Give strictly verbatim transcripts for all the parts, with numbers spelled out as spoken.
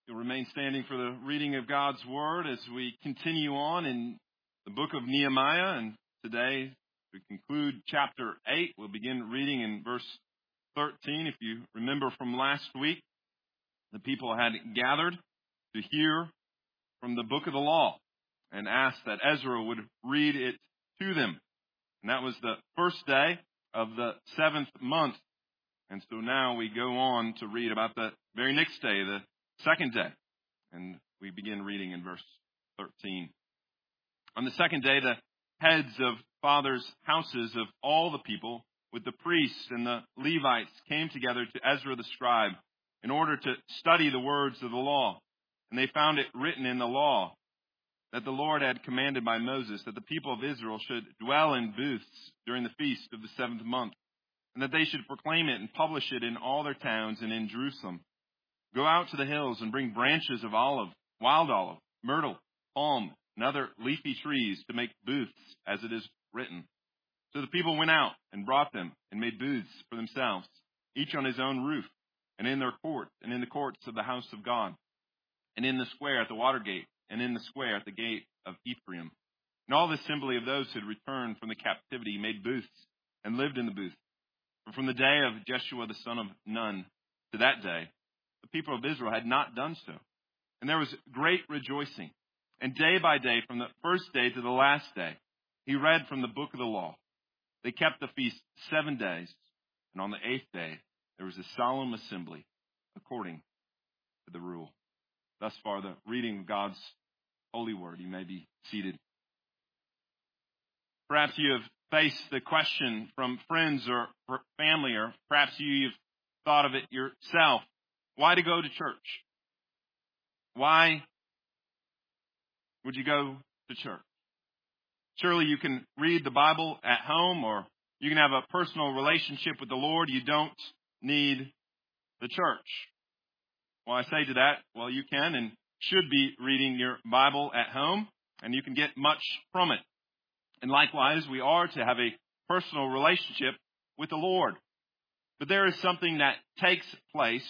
You'll remain standing for the reading of God's Word as we continue on in the book of Nehemiah. And today we conclude chapter eight. We'll begin reading in verse thirteen. If you remember from last week, the people had gathered to hear from the book of the law and asked that Ezra would read it to them. And that was the first day of the seventh month. And so now we go on to read about the very next day, the second day. And we begin reading in verse thirteen. On the second day, the heads of fathers' houses of all the people, with the priests and the Levites, came together to Ezra the scribe in order to study the words of the law. And they found it written in the law that the Lord had commanded by Moses that the people of Israel should dwell in booths during the feast of the seventh month, and that they should proclaim it and publish it in all their towns and in Jerusalem. Go out to the hills and bring branches of olive, wild olive, myrtle, palm, and other leafy trees to make booths, as it is written. So the people went out and brought them and made booths for themselves, each on his own roof, and in their court, and in the courts of the house of God, and in the square at the water gate, and in the square at the gate of Ephraim. And all the assembly of those who had returned from the captivity made booths and lived in the booths. For from the day of Jeshua the son of Nun to that day, the people of Israel had not done so. And there was great rejoicing. And day by day, from the first day to the last day, he read from the book of the law. They kept the feast seven days. And on the eighth day, there was a solemn assembly according to the rule. Thus far, the reading of God's holy word. You may be seated. Perhaps you have faced the question from friends or family, or perhaps you've thought of it yourself. Why to go to church? Why would you go to church? Surely you can read the Bible at home, or you can have a personal relationship with the Lord. You don't need the church. Well, I say to that, well, you can and should be reading your Bible at home, and you can get much from it. And likewise, we are to have a personal relationship with the Lord. But there is something that takes place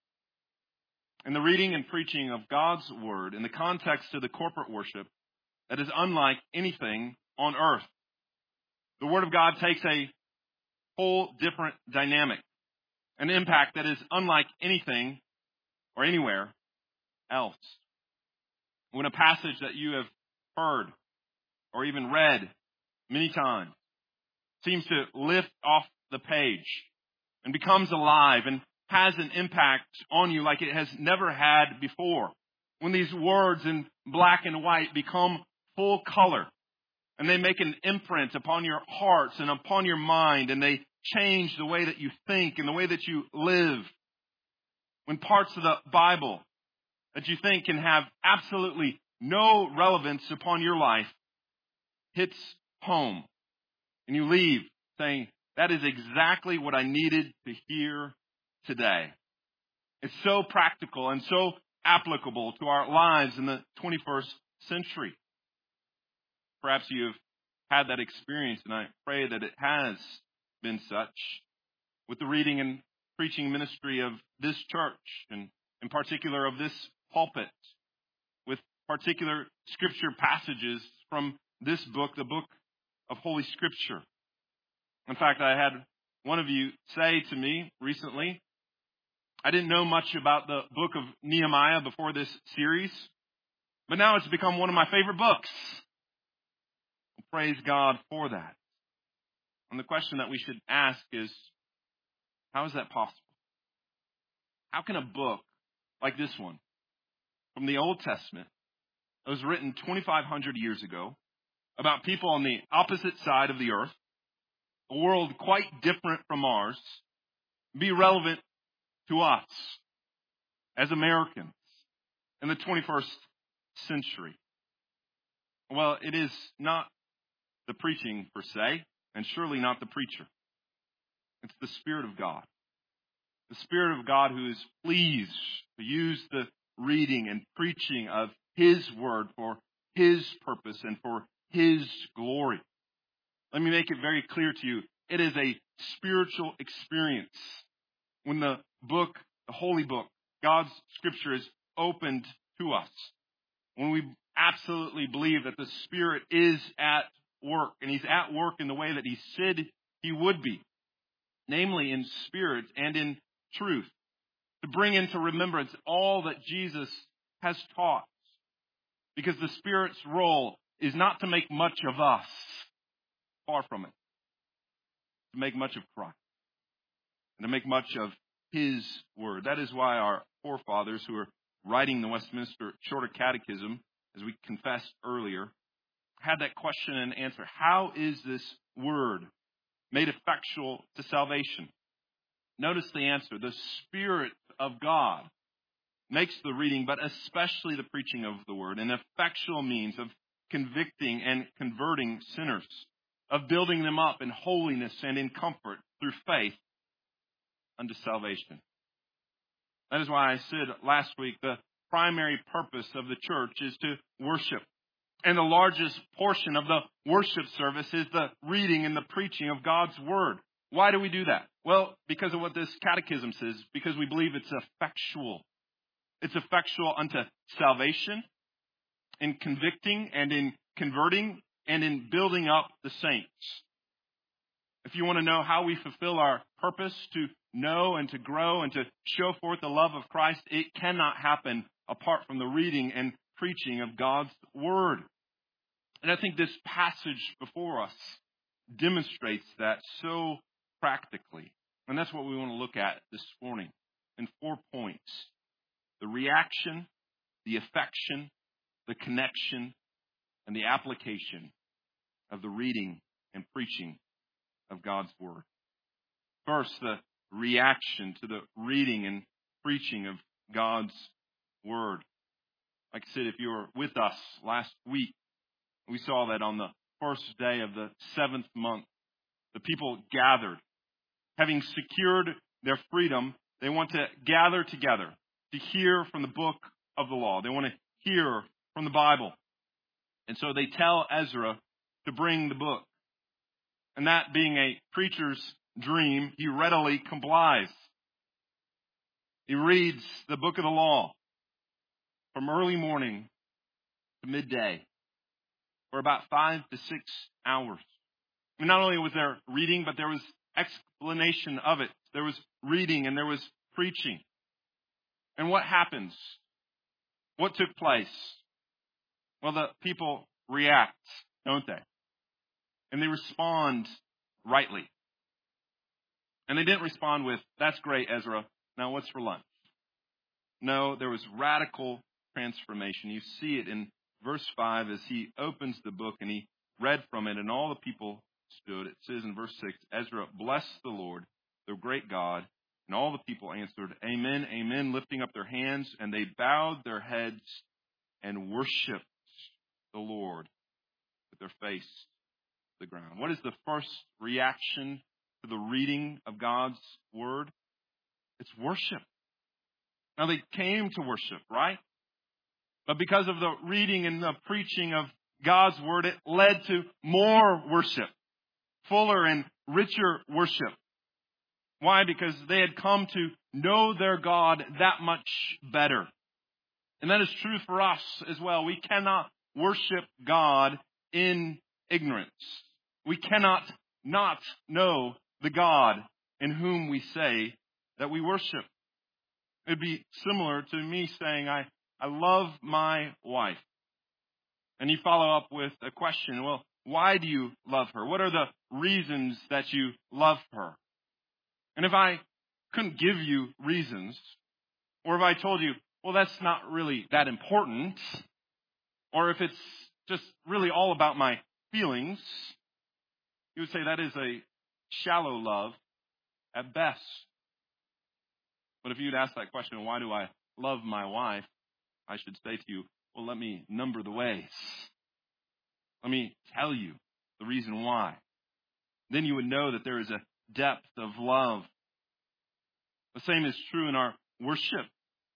in the reading and preaching of God's Word in the context of the corporate worship that is unlike anything on earth. The Word of God takes a whole different dynamic, an impact that is unlike anything or anywhere else. When a passage that you have heard or even read many times seems to lift off the page and becomes alive and has an impact on you like it has never had before. When these words in black and white become full color and they make an imprint upon your hearts and upon your mind, and they change the way that you think and the way that you live. When parts of the Bible that you think can have absolutely no relevance upon your life hits home, and you leave saying, that is exactly what I needed to hear today. It's so practical and so applicable to our lives in the twenty-first century. Perhaps you've had that experience, and I pray that it has been such with the reading and preaching ministry of this church, and in particular of this pulpit, with particular scripture passages from this book, the book of Holy Scripture. In fact, I had one of you say to me recently, I didn't know much about the book of Nehemiah before this series, but now it's become one of my favorite books. Praise God for that. And the question that we should ask is, how is that possible? How can a book like this one from the Old Testament that was written twenty-five hundred years ago about people on the opposite side of the earth, a world quite different from ours, be relevant to us as Americans in the twenty-first century? Well, it is not the preaching per se, and surely not the preacher. It's the Spirit of God. The Spirit of God who is pleased to use the reading and preaching of His Word for His purpose and for His glory. Let me make it very clear to you. It is a spiritual experience when the book, the holy book, God's Scripture is opened to us, when we absolutely believe that the Spirit is at work, and He's at work in the way that He said He would be, namely in spirit and in truth, to bring into remembrance all that Jesus has taught. Because the Spirit's role is not to make much of us, far from it, to make much of Christ, and to make much of His Word. That is why our forefathers who are writing the Westminster Shorter Catechism, as we confessed earlier, had that question and answer. How is this Word made effectual to salvation? Notice the answer. The Spirit of God makes the reading, but especially the preaching of the Word, an effectual means of convicting and converting sinners, of building them up in holiness and in comfort through faith unto salvation. That is why I said last week the primary purpose of the church is to worship. And the largest portion of the worship service is the reading and the preaching of God's Word. Why do we do that? Well, because of what this catechism says, because we believe it's effectual. It's effectual unto salvation, in convicting and in converting and in building up the saints. If you want to know how we fulfill our purpose to know and to grow and to show forth the love of Christ, it cannot happen apart from the reading and preaching of God's Word. And I think this passage before us demonstrates that so practically. And that's what we want to look at this morning in four points. The reaction, the affection, the connection, and the application of the reading and preaching of God's Word. First, the reaction to the reading and preaching of God's Word. Like I said, if you were with us last week, we saw that on the first day of the seventh month, the people gathered. Having secured their freedom, they want to gather together to hear from the book of the law. They want to hear from the Bible. And so they tell Ezra to bring the book. And that being a preacher's dream, he readily complies. He reads the book of the law from early morning to midday for about five to six hours. And not only was there reading, but there was explanation of it. There was reading and there was preaching. And what happens? What took place? Well, the people react, don't they? And they respond rightly. And they didn't respond with, "That's great, Ezra. Now what's for lunch?" No, there was radical transformation. You see it in verse five as he opens the book and he read from it, and all the people stood. It says in verse six, Ezra blessed the Lord, the great God, and all the people answered, "Amen, amen," lifting up their hands, and they bowed their heads and worshiped the Lord with their face to the ground. What is the first reaction to the reading of God's Word? It's worship. Now, they came to worship, right? But because of the reading and the preaching of God's Word, it led to more worship, fuller and richer worship. Why? Because they had come to know their God that much better. And that is true for us as well. We cannot worship God in ignorance. We cannot not know the God in whom we say that we worship. It'd be similar to me saying, I, I love my wife. And you follow up with a question, well, why do you love her? What are the reasons that you love her? And if I couldn't give you reasons, or if I told you, well, that's not really that important, or if it's just really all about my feelings, you would say that is a shallow love at best. But if you'd ask that question, why do I love my wife? I should say to you, well, let me number the ways. Let me tell you the reason why. Then you would know that there is a depth of love. The same is true in our worship.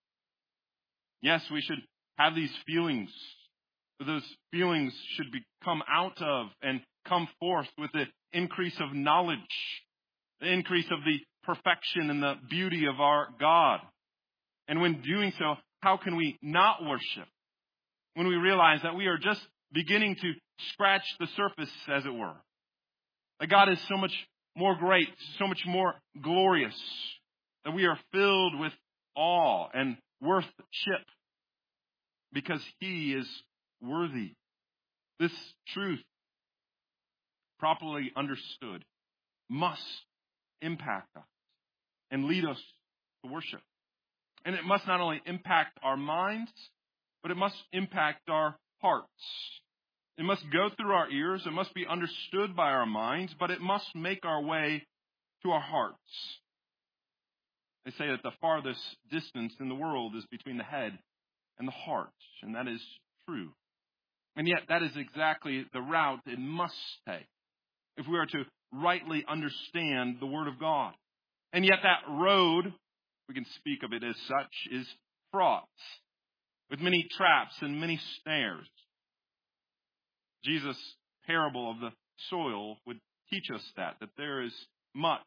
Yes, we should have these feelings, but those feelings should be come out of and come forth with the increase of knowledge, the increase of the perfection and the beauty of our God. And when doing so, how can we not worship when we realize that we are just beginning to scratch the surface, as it were? That God is so much more great, so much more glorious, that we are filled with awe and worship because He is worthy. This truth, properly understood, must impact us and lead us to worship. And it must not only impact our minds, but it must impact our hearts. It must go through our ears, it must be understood by our minds, but it must make our way to our hearts. They say that the farthest distance in the world is between the head and the heart, and that is true. And yet that is exactly the route it must take if we are to rightly understand the Word of God. And yet that road, we can speak of it as such, is fraught with many traps and many snares. Jesus' parable of the soil would teach us that, that there is much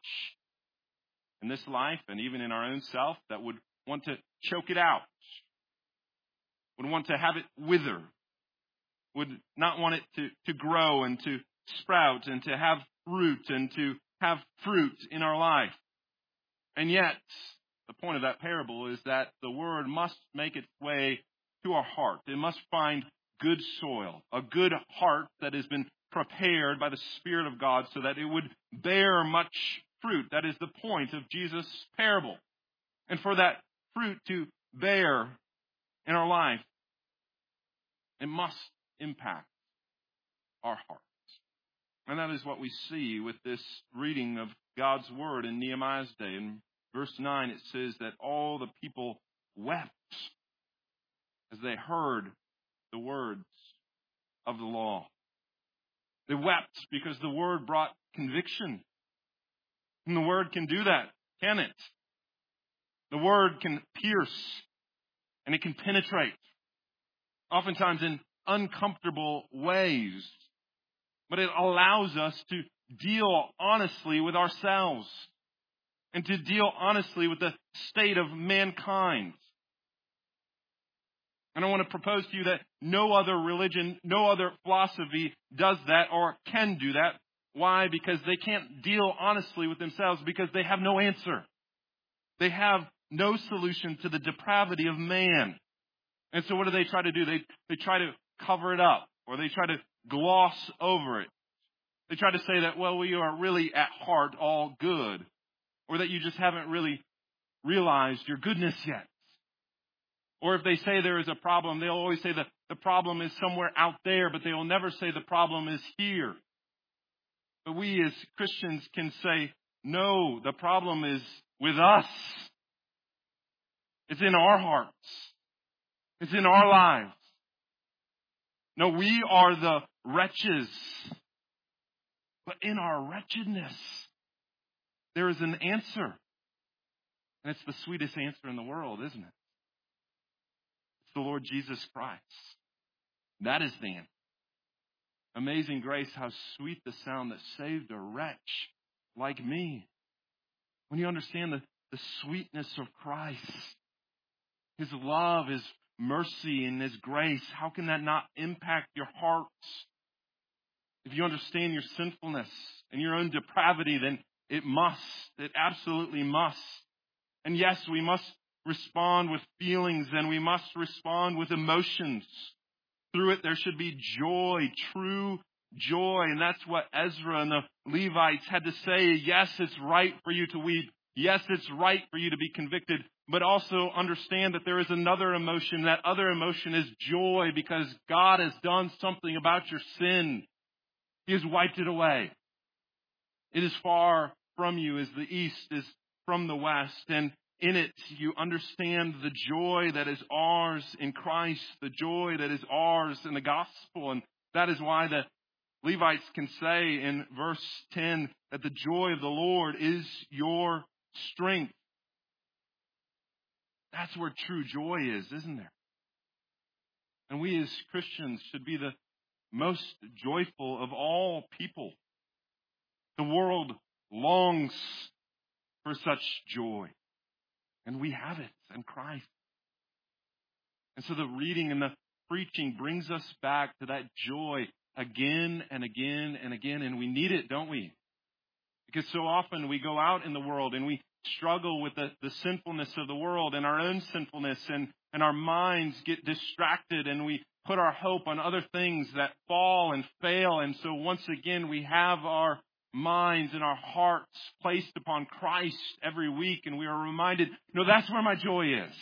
in this life and even in our own self that would want to choke it out, would want to have it wither, would not want it to, to grow and to sprout and to have root and to have fruit in our life. And yet, the point of that parable is that the word must make its way to our heart. It must find good soil, a good heart that has been prepared by the Spirit of God so that it would bear much fruit. That is the point of Jesus' parable. And for that fruit to bear in our life, it must impact our hearts. And that is what we see with this reading of God's word in Nehemiah's day. In verse nine, it says that all the people wept as they heard the words of the law. They wept because the word brought conviction. And the word can do that, can it? The word can pierce and it can penetrate, oftentimes in uncomfortable ways. But it allows us to deal honestly with ourselves and to deal honestly with the state of mankind. And I want to propose to you that no other religion, no other philosophy does that or can do that. Why? Because they can't deal honestly with themselves, because they have no answer. They have no solution to the depravity of man. And so what do they try to do? They, they try to cover it up, or they try to gloss over it. They try to say that, well, we are really at heart all good, or that you just haven't really realized your goodness yet. Or if they say there is a problem, they'll always say that the problem is somewhere out there, but they will never say the problem is here. But we as Christians can say, no, the problem is with us. It's in our hearts. It's in our lives. No, we are the wretches. But in our wretchedness, there is an answer. And it's the sweetest answer in the world, isn't it? It's the Lord Jesus Christ. That is the answer. Amazing grace, how sweet the sound that saved a wretch like me. When you understand the, the sweetness of Christ, His love, His mercy, and His grace, how can that not impact your hearts? If you understand your sinfulness and your own depravity, then it must. It absolutely must. And yes, we must respond with feelings and we must respond with emotions. Through it, there should be joy, true joy. And that's what Ezra and the Levites had to say. Yes, it's right for you to weep. Yes, it's right for you to be convicted. But also understand that there is another emotion. That other emotion is joy, because God has done something about your sin. He has wiped it away. It is far from you as the east is from the west. And in it, you understand the joy that is ours in Christ, the joy that is ours in the gospel. And that is why the Levites can say in verse ten that the joy of the Lord is your strength. That's where true joy is, isn't there? And we as Christians should be the most joyful of all people. The world longs for such joy. And we have it in Christ. And so the reading and the preaching brings us back to that joy again and again and again. And we need it, don't we? Because so often we go out in the world and we struggle with the, the sinfulness of the world and our own sinfulness, and, and our minds get distracted and we put our hope on other things that fall and fail. And so once again, we have our minds and our hearts placed upon Christ every week, and we are reminded, no, that's where my joy is.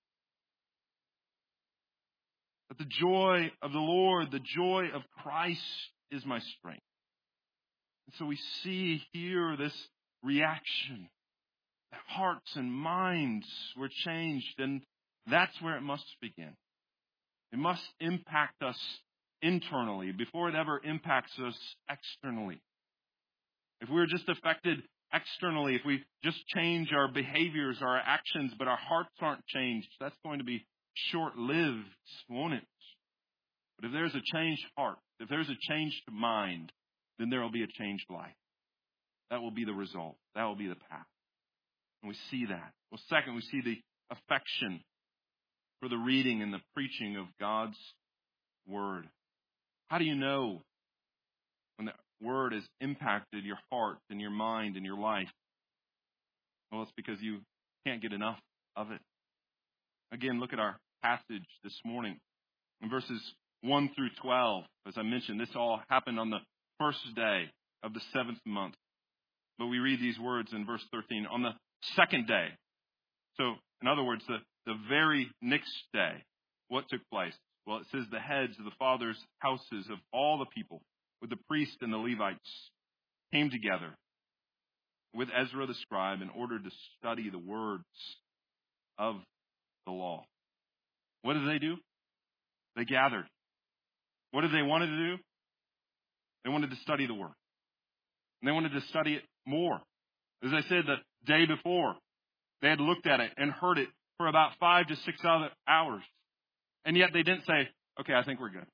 That the joy of the Lord, the joy of Christ is my strength. And so we see here this reaction. Hearts and minds were changed, and that's where it must begin. It must impact us internally before it ever impacts us externally. If we're just affected externally, if we just change our behaviors, our actions, but our hearts aren't changed, that's going to be short-lived, won't it? But if there's a changed heart, if there's a changed mind, then there will be a changed life. That will be the result. That will be the path. And we see that. Well, second, we see the affection for the reading and the preaching of God's Word. How do you know when the Word has impacted your heart and your mind and your life? Well, it's because you can't get enough of it. Again, look at our passage this morning. In verses one through twelve, as I mentioned, this all happened on the first day of the seventh month. But we read these words in verse thirteen. On the second day. So, in other words, the, the very next day, what took place? Well, it says the heads of the fathers' houses of all the people, with the priests and the Levites, came together with Ezra the scribe in order to study the words of the law. What did they do? They gathered. What did they want to do? They wanted to study the Word. And they wanted to study it more. As I said, the day before, they had looked at it and heard it for about five to six other hours. And yet they didn't say, okay, I think we're good.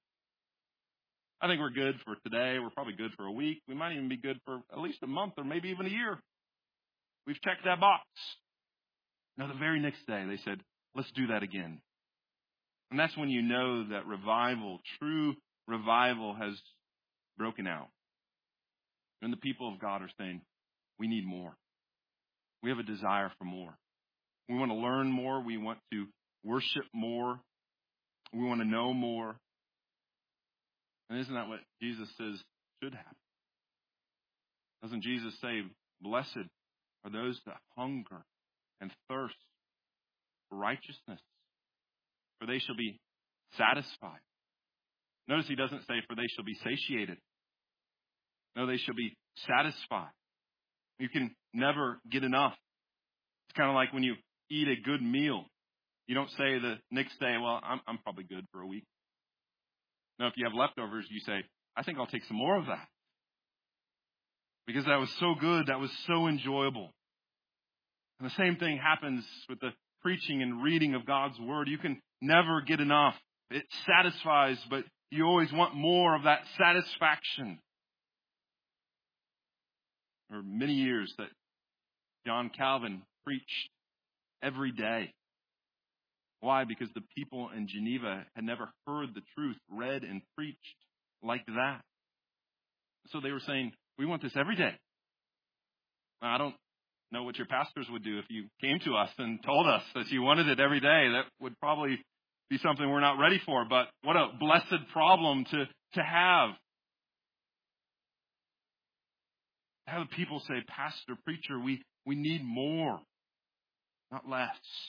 I think we're good for today. We're probably good for a week. We might even be good for at least a month or maybe even a year. We've checked that box. Now, the very next day, they said, let's do that again. And that's when you know that revival, true revival, has broken out. And the people of God are saying, we need more. We have a desire for more. We want to learn more. We want to worship more. We want to know more. And isn't that what Jesus says should happen? Doesn't Jesus say, blessed are those that hunger and thirst for righteousness, for they shall be satisfied? Notice he doesn't say, for they shall be satiated. No, they shall be satisfied. You can never get enough. It's kind of like when you eat a good meal. You don't say the next day, well, I'm, I'm probably good for a week. No, if you have leftovers, you say, I think I'll take some more of that. Because that was so good, that was so enjoyable. And the same thing happens with the preaching and reading of God's Word. You can never get enough. It satisfies, but you always want more of that satisfaction. There were many years that John Calvin preached every day. Why? Because the people in Geneva had never heard the truth read and preached like that. So they were saying, we want this every day. Now, I don't know what your pastors would do if you came to us and told us that you wanted it every day. That would probably be something we're not ready for. But what a blessed problem to, to have. Have people say, pastor, preacher, we, we need more, not less.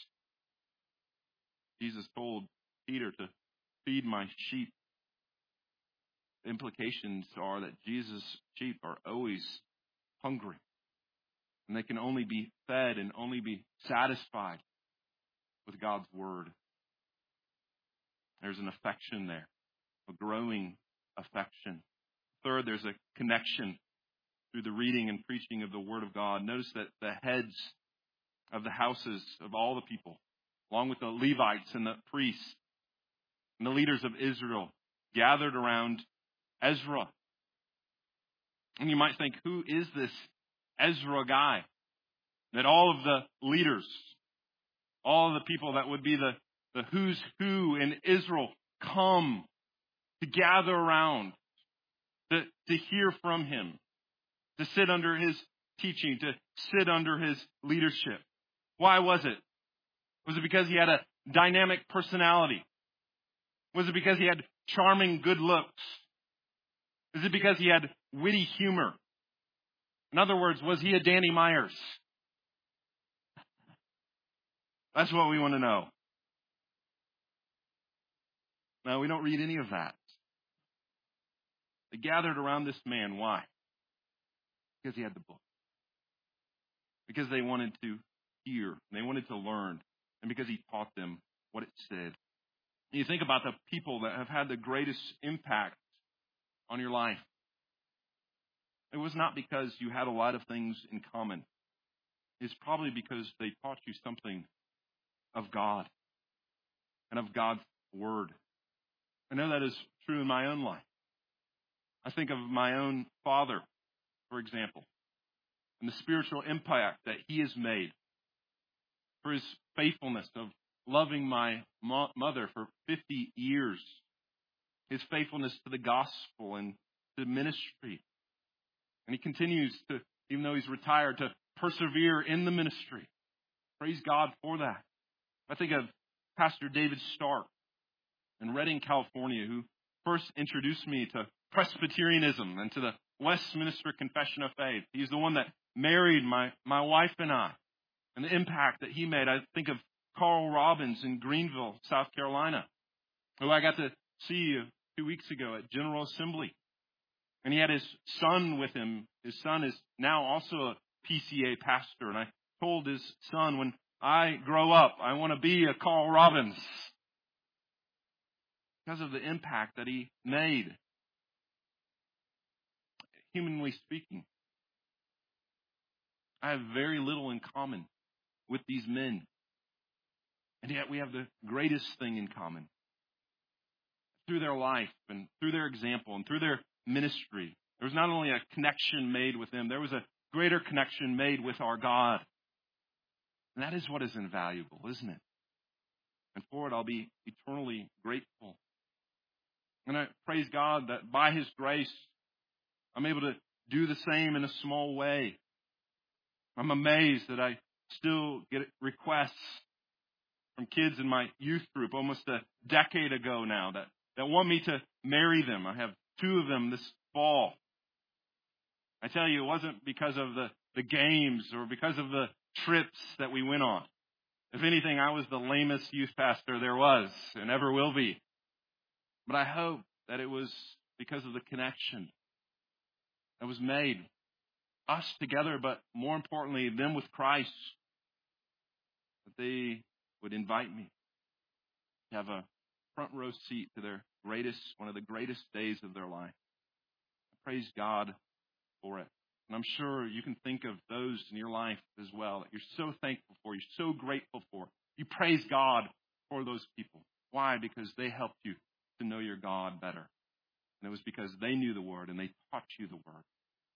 Jesus told Peter to feed my sheep. The implications are that Jesus' sheep are always hungry. And they can only be fed and only be satisfied with God's Word. There's an affection there, a growing affection. Third, there's a connection through the reading and preaching of the Word of God. Notice that the heads of the houses of all the people, along with the Levites and the priests and the leaders of Israel, gathered around Ezra. And you might think, who is this Ezra guy? That all of the leaders, all of the people that would be the, the who's who in Israel come to gather around, to, to hear from him, to sit under his teaching, to sit under his leadership. Why was it? Was it because he had a dynamic personality? Was it because he had charming good looks? Is it because he had witty humor? In other words, was he a Danny Myers? That's what we want to know. No, we don't read any of that. They gathered around this man. Why? Because he had the book. Because they wanted to hear. They wanted to learn. And because he taught them what it said. And you think about the people that have had the greatest impact on your life. It was not because you had a lot of things in common. It's probably because they taught you something of God and of God's Word. I know that is true in my own life. I think of my own father, for example, and the spiritual impact that he has made for his faithfulness of loving my mo- mother for fifty years, his faithfulness to the gospel and to ministry. And he continues to, even though he's retired, to persevere in the ministry. Praise God for that. I think of Pastor David Stark in Redding, California, who first introduced me to Presbyterianism and to the Westminster Confession of Faith. He's the one that married my, my wife and I, and the impact that he made. I think of Carl Robbins in Greenville, South Carolina, who I got to see two weeks ago at General Assembly. And he had his son with him. His son is now also a P C A pastor. And I told his son, when I grow up, I want to be a Carl Robbins. Because of the impact that he made. Humanly speaking, I have very little in common with these men. And yet we have the greatest thing in common. Through their life and through their example and through their ministry, there was not only a connection made with them, there was a greater connection made with our God. And that is what is invaluable, isn't it? And for it, I'll be eternally grateful. And I praise God that by His grace, I'm able to do the same in a small way. I'm amazed that I still get requests from kids in my youth group almost a decade ago now that, that want me to marry them. I have two of them this fall. I tell you, it wasn't because of the, the games or because of the trips that we went on. If anything, I was the lamest youth pastor there was and ever will be. But I hope that it was because of the connection that was made. Us together, but more importantly, them with Christ. That they would invite me to have a front row seat to their greatest, one of the greatest days of their life. I praise God for it. And I'm sure you can think of those in your life as well that you're so thankful for, you're so grateful for. You praise God for those people. Why? Because they helped you to know your God better. And it was because they knew the Word and they taught you the Word.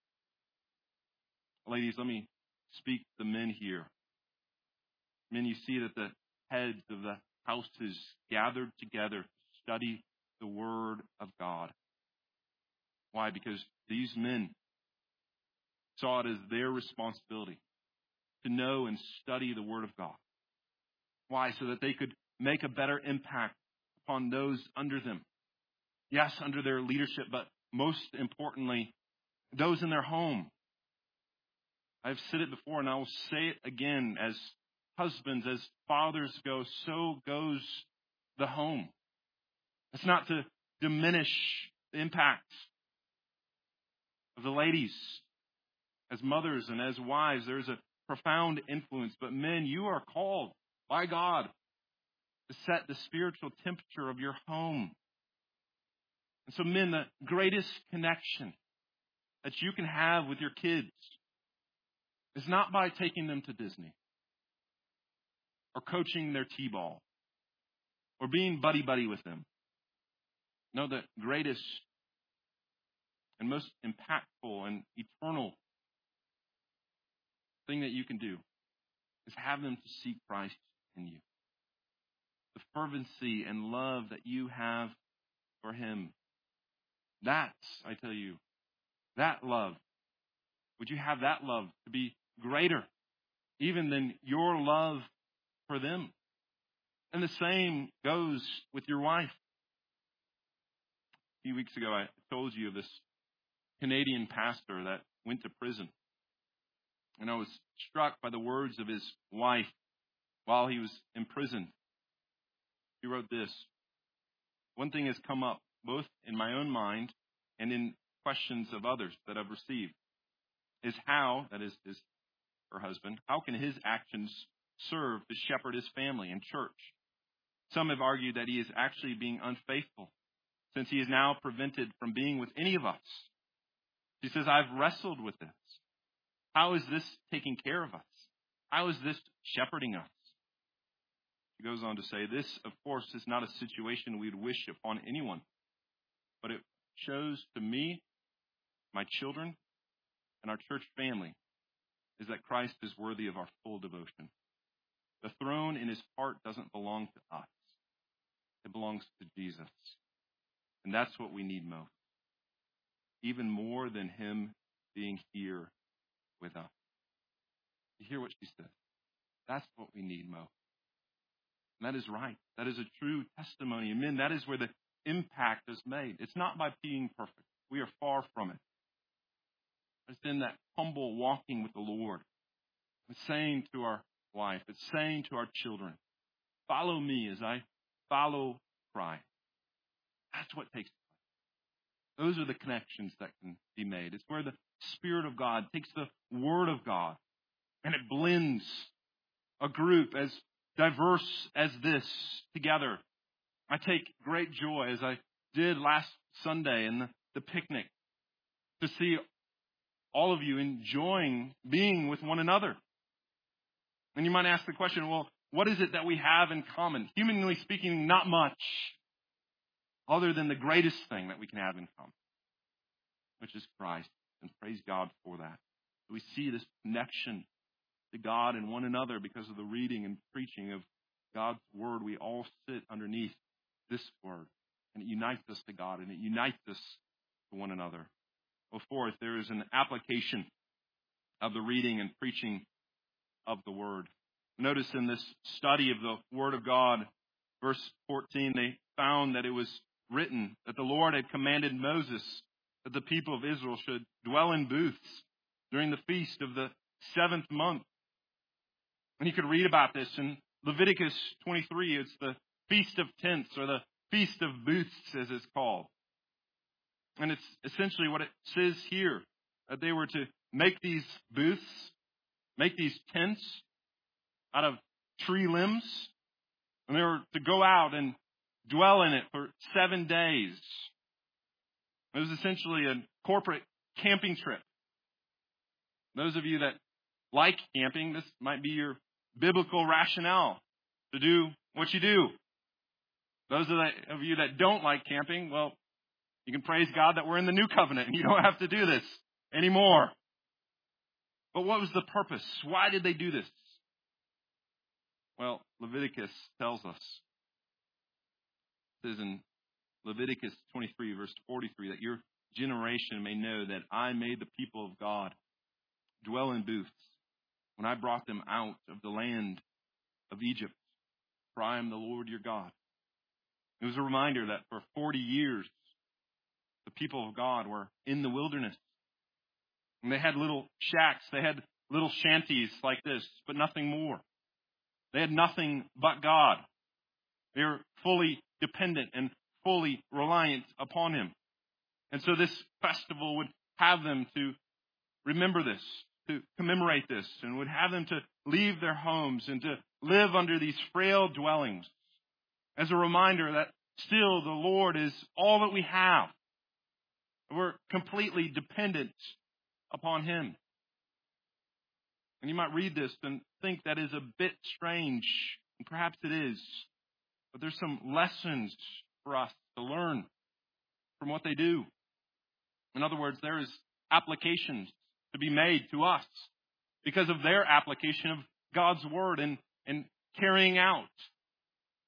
Ladies, let me speak to the men here. Men, you see that the heads of the houses gathered together to study the Word of God. Why? Because these men saw it as their responsibility to know and study the Word of God. Why? So that they could make a better impact upon those under them. Yes, under their leadership, but most importantly, those in their home. I've said it before and I will say it again. As husbands, as fathers go, so goes the home. It's not to diminish the impact of the ladies. As mothers and as wives, there's a profound influence. But men, you are called by God to set the spiritual temperature of your home. And so men, the greatest connection that you can have with your kids is not by taking them to Disney or coaching their t-ball or being buddy-buddy with them. No, the greatest and most impactful and eternal thing that you can do is have them to see Christ in you. the fervency and love that you have for him. That's, I tell you, that love. Would you have that love to be greater even than your love for them? And the same goes with your wife. A few weeks ago, I told you of this Canadian pastor that went to prison. And I was struck by the words of his wife while he was in prison. He wrote this: "One thing has come up both in my own mind and in questions of others that I've received, is how," that is his, her husband, "how can his actions serve to shepherd his family and church? Some have argued that he is actually being unfaithful, since he is now prevented from being with any of us." She says, "I've wrestled with this. How is this taking care of us? How is this shepherding us?" She goes on to say, "This, of course, is not a situation we'd wish upon anyone, but it shows to me, my children, and our church family is that Christ is worthy of our full devotion. The throne in his heart doesn't belong to us. It belongs to Jesus. And that's what we need most, even more than him being here with us." You hear what she said? That's what we need most. And that is right. That is a true testimony. And men, that is where the impact is made. It's not by being perfect. We are far from it. It's in that humble walking with the Lord. It's saying to our wife, it's saying to our children, "Follow me as I follow Christ." That's what takes place. Those are the connections that can be made. It's where the Spirit of God takes the Word of God and it blends a group as diverse as this together. I take great joy, as I did last Sunday in the, the picnic, to see all of you enjoying being with one another. And you might ask the question, well, what is it that we have in common? Humanly speaking, not much, other than the greatest thing that we can have in common, which is Christ. And praise God for that. We see this connection to God and one another because of the reading and preaching of God's Word. We all sit underneath this Word, and it unites us to God, and it unites us to one another. Well, fourth, there is an application of the reading and preaching of the Word. Notice in this study of the Word of God, verse fourteen, they found that it was written that the Lord had commanded Moses that the people of Israel should dwell in booths during the feast of the seventh month. And you could read about this in Leviticus twenty-three. It's the Feast of Tents, or the Feast of Booths, as it's called. And it's essentially what it says here, that they were to make these booths, make these tents out of tree limbs, and they were to go out and dwell in it for seven days. It was essentially a corporate camping trip. Those of you that like camping, this might be your biblical rationale to do what you do. Those of you that don't like camping, well, you can praise God that we're in the new covenant and you don't have to do this anymore. But what was the purpose? Why did they do this? Well, Leviticus tells us. It says in Leviticus twenty-three, verse forty-three, that your generation may know that I made the people of God dwell in booths when I brought them out of the land of Egypt, for I am the Lord your God. It was a reminder that for forty years, the people of God were in the wilderness. And they had little shacks, they had little shanties like this, but nothing more. They had nothing but God. They were fully dependent and fully reliant upon Him. And so this festival would have them to remember this, to commemorate this, and would have them to leave their homes and to live under these frail dwellings as a reminder that still the Lord is all that we have. We're completely dependent upon Him. And you might read this and think that is a bit strange, and perhaps it is. But there's some lessons for us to learn from what they do. In other words, there is applications to be made to us because of their application of God's Word and, and carrying out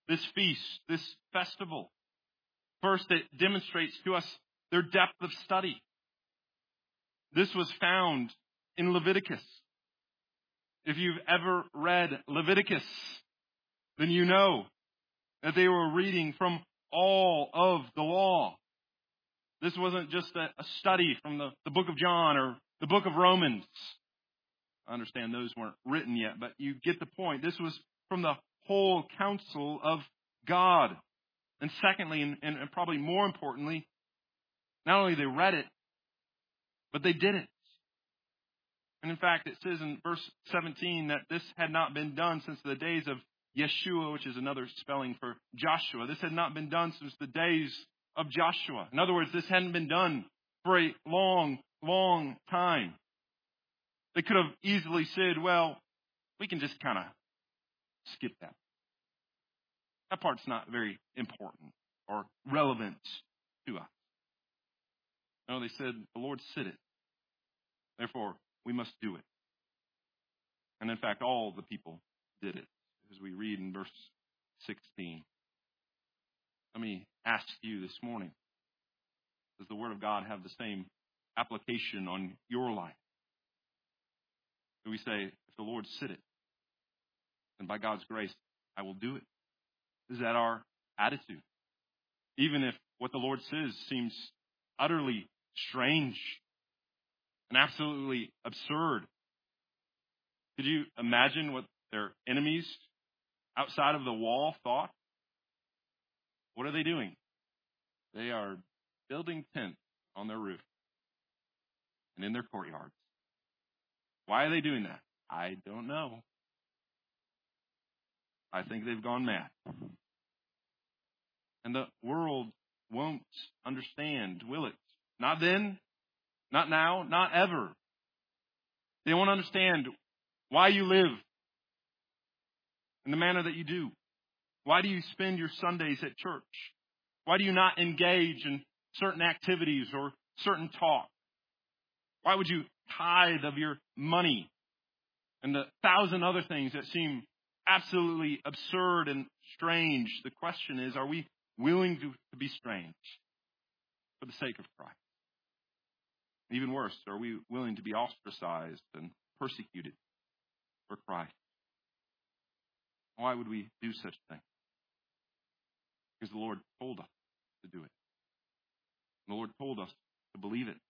this feast, this festival? First, it demonstrates to us their depth of study. This was found in Leviticus. If you've ever read Leviticus, then you know that they were reading from all of the law. This wasn't just a, a study from the, the book of John or the book of Romans. I understand those weren't written yet, but you get the point. This was from the whole counsel of God. And secondly, and, and probably more importantly, not only they read it, but they did it. And in fact, it says in verse seventeen that this had not been done since the days of Yeshua, which is another spelling for Joshua. This had not been done since the days of Joshua. In other words, this hadn't been done for a long, long time. They could have easily said, well, we can just kind of skip that. That part's not very important or relevant to us. No, they said, the Lord said it. Therefore, we must do it. And in fact, all the people did it, as we read in verse sixteen. Let me ask you this morning, does the Word of God have the same application on your life? Do we say, if the Lord said it, then by God's grace, I will do it? Is that our attitude? Even if what the Lord says seems utterly strange and absolutely absurd. Could you imagine what their enemies outside of the wall thought? What are they doing? They are building tents on their roof and in their courtyards. Why are they doing that? I don't know. I think they've gone mad. And the world won't understand, will it? Not then, not now, not ever. They won't understand why you live in the manner that you do. Why do you spend your Sundays at church? Why do you not engage in certain activities or certain talk? Why would you tithe of your money and the thousand other things that seem absolutely absurd and strange? The question is, are we willing to, to be strange for the sake of Christ? Even worse, are we willing to be ostracized and persecuted for Christ? Why would we do such a thing? Because the Lord told us to do it. The Lord told us to believe it.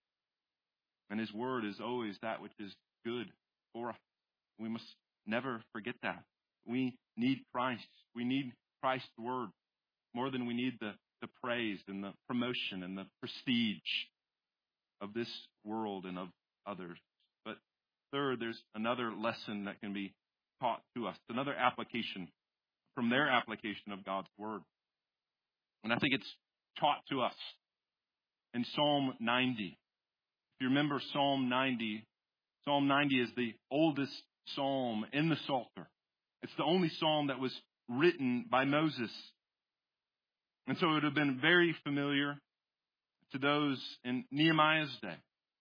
And His word is always that which is good for us. We must never forget that. We need Christ. We need Christ's word more than we need the, the praise and the promotion and the prestige of this world and of others. But third, there's another lesson that can be taught to us, another application from their application of God's word. And I think it's taught to us in Psalm ninety. If you remember Psalm ninety, Psalm ninety is the oldest psalm in the Psalter. It's the only psalm that was written by Moses. And so it would have been very familiar to those in Nehemiah's day.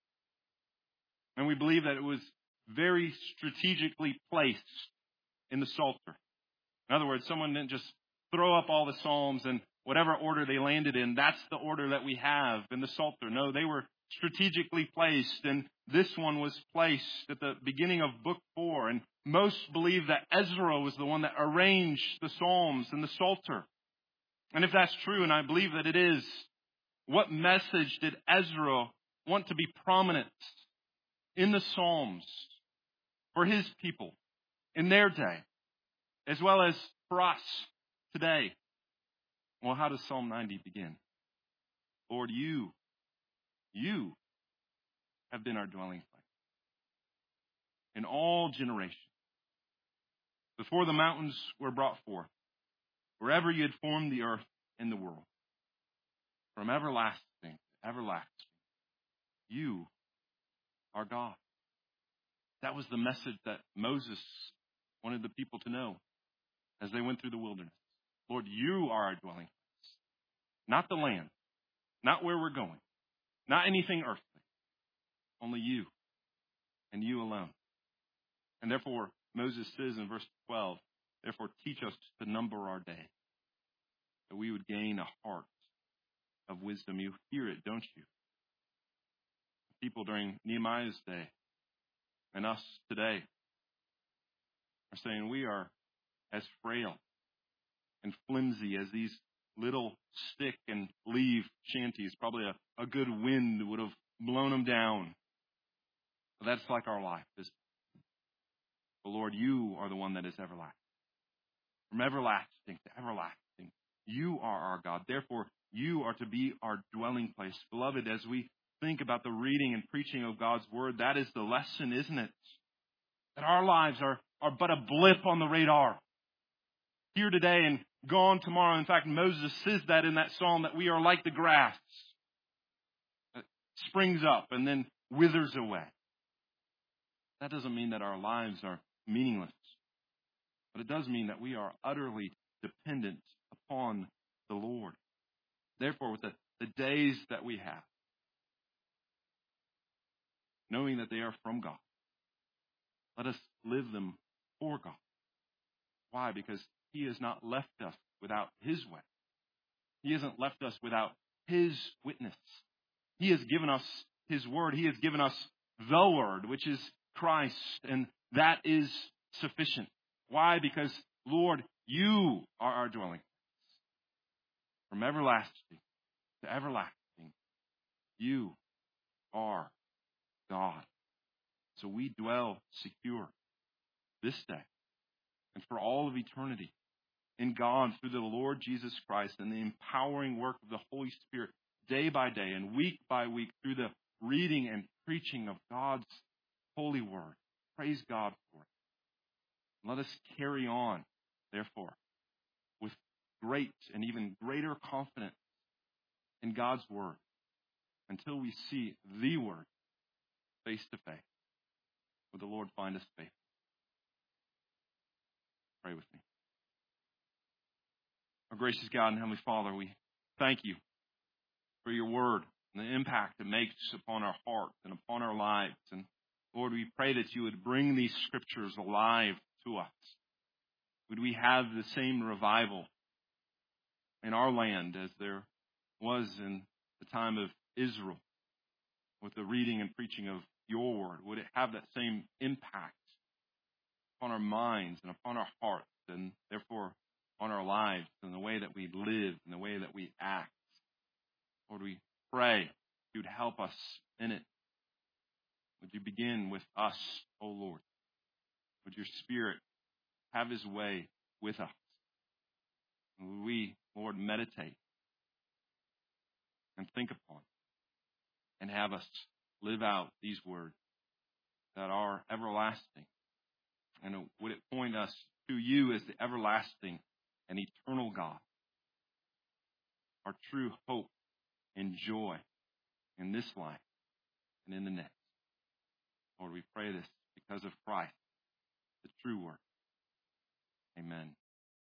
And we believe that it was very strategically placed in the Psalter. In other words, someone didn't just throw up all the Psalms and whatever order they landed in, that's the order that we have in the Psalter. No, they were strategically placed, and this one was placed at the beginning of book four. And most believe that Ezra was the one that arranged the Psalms in the Psalter. And if that's true, and I believe that it is, what message did Ezra want to be prominent in the Psalms for his people in their day, as well as for us today? Well, how does Psalm ninety begin? Lord, you, you have been our dwelling place in all generations. Before the mountains were brought forth, wherever you had formed the earth and the world, from everlasting to everlasting, you are God. That was the message that Moses wanted the people to know as they went through the wilderness. Lord, you are our dwelling place. Not the land. Not where we're going. Not anything earthly. Only you. And you alone. And therefore, Moses says in verse twelve, Therefore, teach us to number our day, that we would gain a heart of wisdom. You hear it, don't you? People during Nehemiah's day and us today are saying we are as frail and flimsy as these little stick and leaf shanties. Probably a, a good wind would have blown them down. But that's like our life. Isn't it? But Lord, you are the one that is everlasting. From everlasting to everlasting, you are our God. Therefore, you are to be our dwelling place. Beloved, as we think about the reading and preaching of God's word, that is the lesson, isn't it? That our lives are, are but a blip on the radar. Here today and gone tomorrow. In fact, Moses says that in that psalm, that we are like the grass that springs up and then withers away. That doesn't mean that our lives are meaningless, but it does mean that we are utterly dependent upon the Lord. Therefore, with the, the days that we have, knowing that they are from God, let us live them for God. Why? Because He has not left us without His way. He hasn't left us without His witness. He has given us His word. He has given us the word, which is Christ, and that is sufficient. Why? Because, Lord, you are our dwelling place. From everlasting to everlasting, you are God. So we dwell secure this day and for all of eternity in God through the Lord Jesus Christ and the empowering work of the Holy Spirit day by day and week by week through the reading and preaching of God's holy word. Praise God for it. Let us carry on, therefore, with great and even greater confidence in God's word until we see the word face to face. Would the Lord find us faithful? Pray with me. Our gracious God and Heavenly Father, we thank you for your word and the impact it makes upon our hearts and upon our lives. And Lord, we pray that you would bring these scriptures alive to us. Would we have the same revival in our land as there was in the time of Israel with the reading and preaching of your word? Would it have that same impact upon our minds and upon our hearts and therefore on our lives and the way that we live and the way that we act? Lord, we pray you would help us in it. Would you begin with us, O Lord? Would your Spirit have his way with us? And would we, Lord, meditate and think upon and have us live out these words that are everlasting? And would it point us to you as the everlasting and eternal God, our true hope and joy in this life and in the next? Lord, we pray this because of Christ, the true word. Amen.